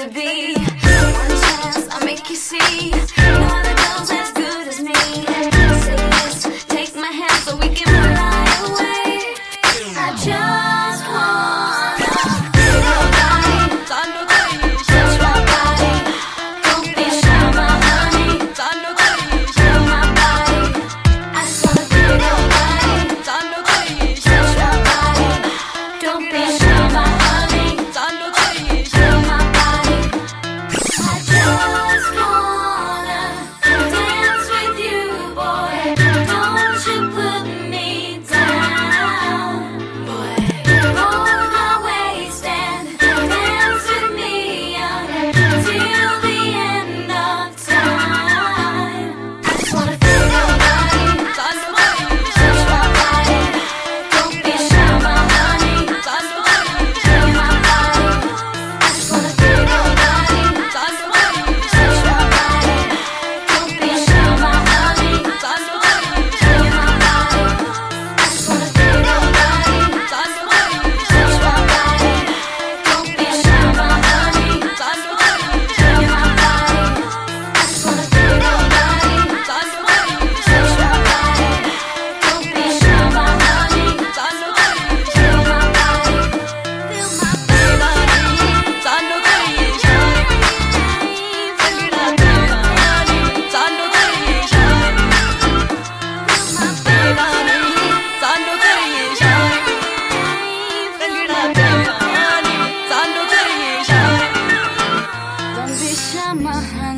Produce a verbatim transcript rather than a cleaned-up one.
to be. One chance, I'll make you see. No other girl's as good as me. Say yes, take my hand so we can fly away. I just wanna feel your body, touch my body. Don't be shy, my honey. Feel my body. I just wanna feel your body, touch my body. Don't be shy, my honey. Feel my body. I just wanna dance with you, boy. Don't you put me down, boy. Hold my waist and dance with me until the end of time. I just wanna feel your body, touch my body. Don't be shy, my honey. Feel my body. I just wanna feel your body, touch my body. Don't be shy, my honey. Feel my body. I just wanna feel your body, touch my body. Don't be shy, my honey. Feel my body. I just wanna feel your body, touch my body. Don't be shy, my honey. Feel my body. Feel my Don't be shy, my honey.